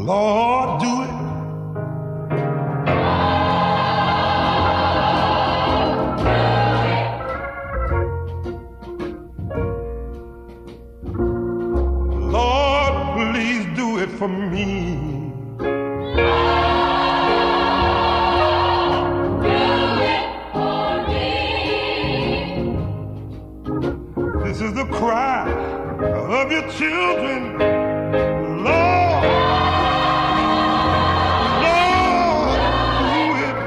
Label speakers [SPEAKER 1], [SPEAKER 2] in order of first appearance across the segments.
[SPEAKER 1] Lord, do it. Lord, please do it for me. This is the cry of your children. Lord, Lord, do it.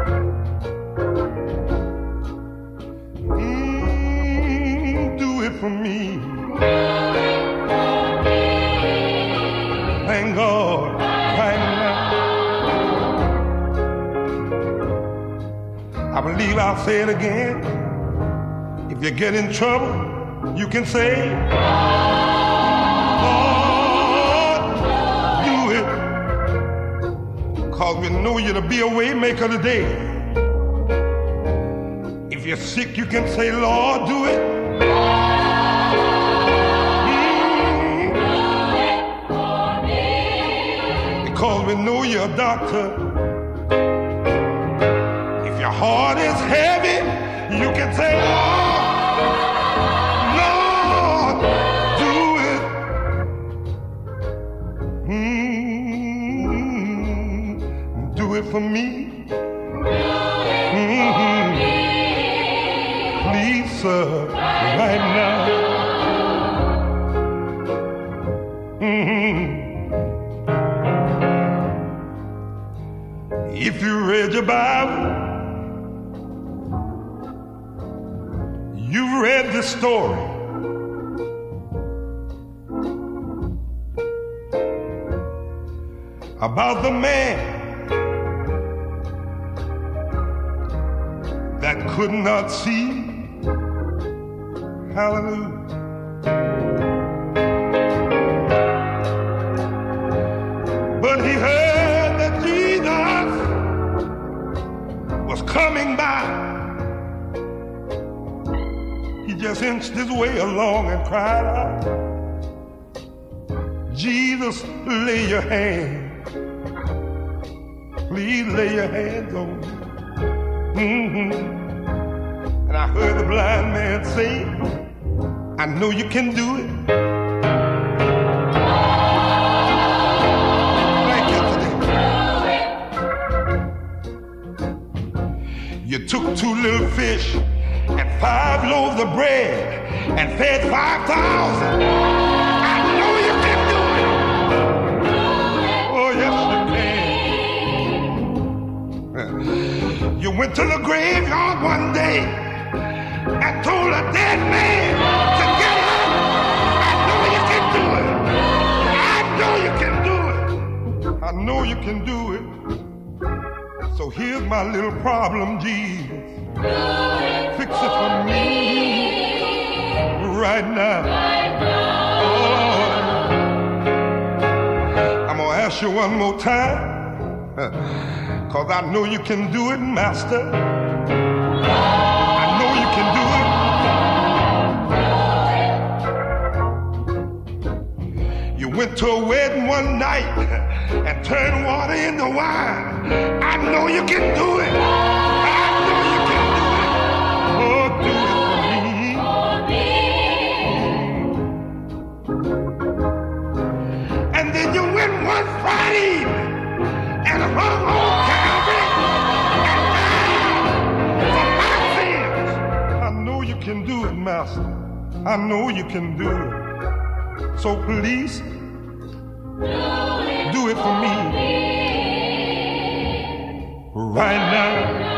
[SPEAKER 1] Do it for me. Thank God right now. I believe I'll say it again. If you get in trouble, you can say, Lord, do it. Because we know you to be a way maker today. If you're sick, you can say, Lord, do it. Because we know you're a doctor. If your heart is heavy, you can say, Lord, do it. Do it for me. Please, sir, right now. If you read your Bible, you've read the story about the man that could not see. Hallelujah. But he heard that Jesus was coming by. He just inched his way along and cried out, Jesus, lay your hand. Please lay your hands on me. And I heard the blind man say, I know you can do it. Thank you today. You took 2 little fish and 5 loaves of bread and fed 5,000. I know you can do it. Oh, yes, you can. You went to the graveyard one day and told a dead man to get up. I know you can do it. I know you can do it. I know you can do it. So here's my little problem, Jesus. Fix it for me right now. Oh, I'm gonna ask you one more time, cause I know you can do it, Master. I know you can do it. You went to a wedding one night and turned water into wine. I know you can do it. I know you can do it. Oh, do it for me. And then you went one Friday and hung on Calvary and died for my sins. I know you can do it, Master. I know you can do it. So please, do it for me right now.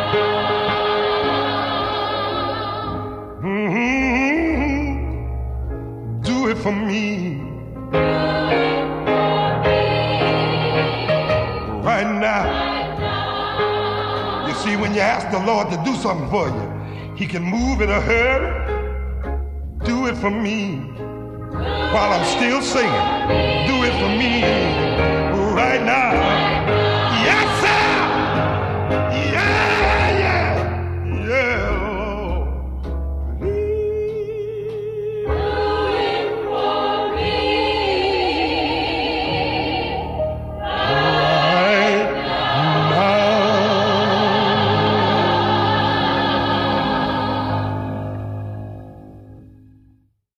[SPEAKER 1] Do it for me right now. You see, when you ask the Lord to do something for you, He can move in a hurry. Do it for me while I'm still singing. Do it for me right now.